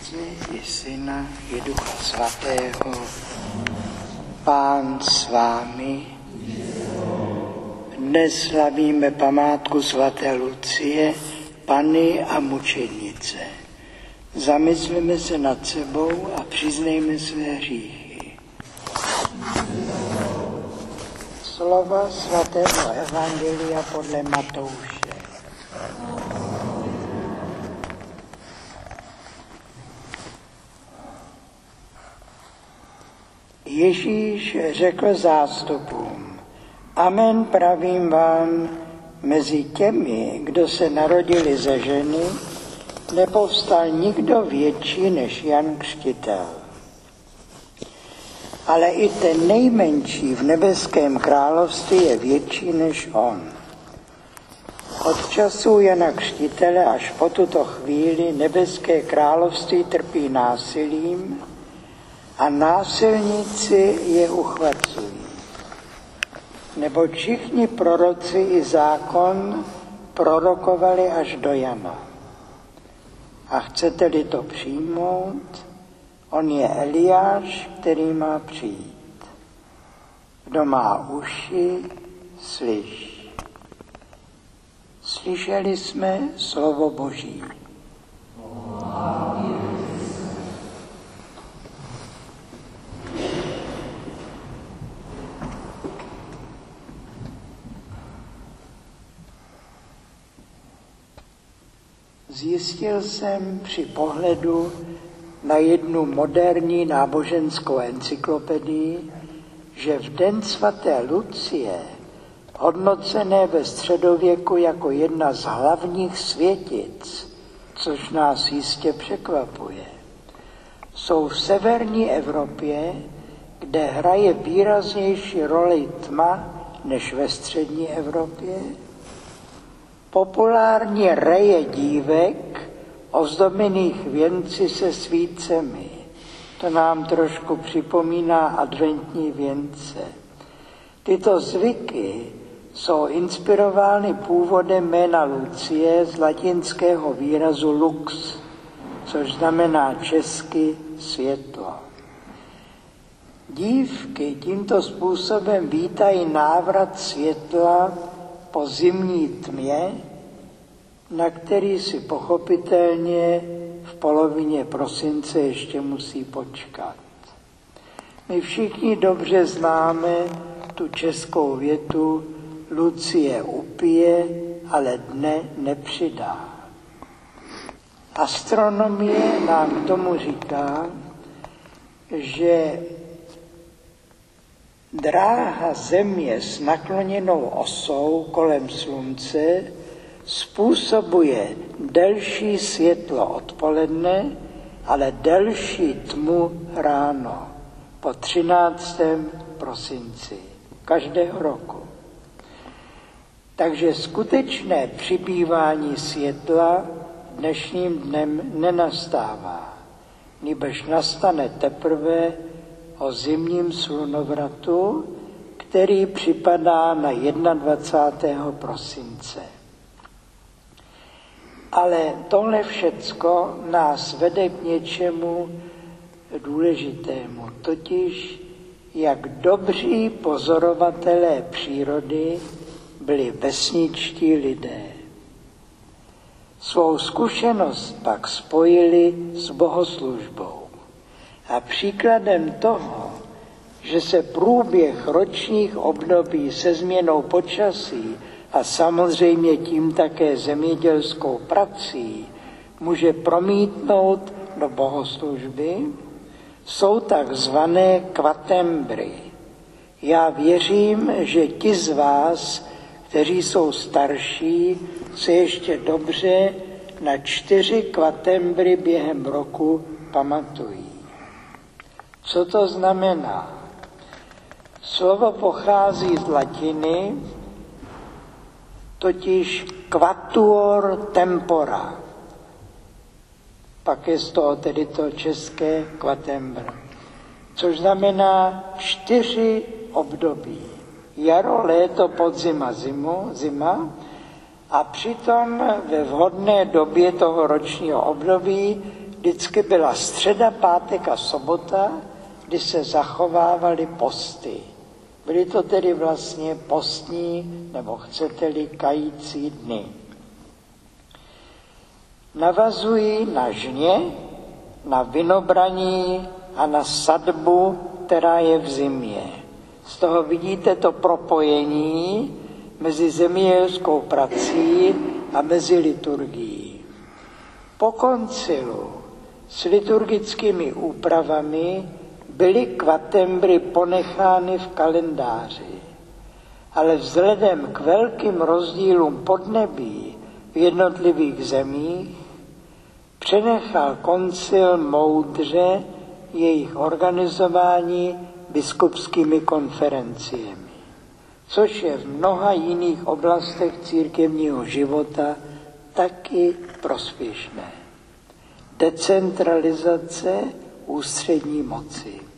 Otce i Syna i Ducha Svatého. Pán s vámi. Dnes slavíme památku svaté Lucie, Panny a mučednice. Zamysleme se nad sebou a přiznejme své hříchy. Slova svatého evangelia podle Matouše. Ježíš řekl zástupům: Amen, pravím vám, mezi těmi, kdo se narodili ze ženy, nepovstal nikdo větší než Jan Křtitel. Ale i ten nejmenší v nebeském království je větší než on. Od času Jana Křtitele až po tuto chvíli nebeské království trpí násilím a násilníci je uchvacují. Neboť všichni proroci i zákon prorokovali až do Jana. A chcete-li to přijmout, on je Eliáš, který má přijít. Kdo má uši, slyš. Slyšeli jsme slovo Boží. Zjistil jsem při pohledu na jednu moderní náboženskou encyklopedii, že v den svaté Lucie, hodnocené ve středověku jako jedna z hlavních světic, což nás jistě překvapuje, jsou v severní Evropě, kde hraje výraznější roli tma než ve střední Evropě, populární reje dívek ozdobených věnci se svícemi. To nám trošku připomíná adventní věnce. Tyto zvyky jsou inspirovány původem jména Lucie z latinského výrazu lux, což znamená česky světlo. Dívky tímto způsobem vítají návrat světla po zimní tmě, na který si pochopitelně v polovině prosince ještě musí počkat. My všichni dobře známe tu českou větu: Lucie upije, ale dne nepřidá. Astronomie nám k tomu říká, že dráha Země s nakloněnou osou kolem Slunce způsobuje delší světlo odpoledne, ale delší tmu ráno po 13. prosinci každého roku. Takže skutečné přibývání světla dnešním dnem nenastává, nýbrž nastane teprve o zimním slunovratu, který připadá na 21. prosince. Ale tohle všecko nás vede k něčemu důležitému, totiž jak dobří pozorovatelé přírody byli vesničtí lidé. Svou zkušenost pak spojili s bohoslužbou. A příkladem toho, že se průběh ročních období se změnou počasí a samozřejmě tím také zemědělskou prací může promítnout do bohoslužby, jsou takzvané kvatembry. Já věřím, že ti z vás, kteří jsou starší, se ještě dobře na 4 kvatembry během roku pamatují. Co to znamená? Slovo pochází z latiny, totiž quatuor tempora. Pak je z toho tedy to české kvatembr, což znamená 4 období. Jaro, léto, podzim a zima. A přitom ve vhodné době toho ročního období vždycky byla středa, pátek a sobota, kdy se zachovávaly posty. Byly to tedy vlastně postní, nebo chcete-li, kající dny. Navazují na žně, na vinobraní a na sadbu, která je v zimě. Z toho vidíte to propojení mezi zemědělskou prací a mezi liturgií. Po koncilu s liturgickými úpravami byly kvatembry ponechány v kalendáři, ale vzhledem k velkým rozdílům podnebí v jednotlivých zemích přenechal koncil moudře jejich organizování biskupskými konferenciemi, což je v mnoha jiných oblastech církevního života taky prospěšné. Decentralizace ústřední moci.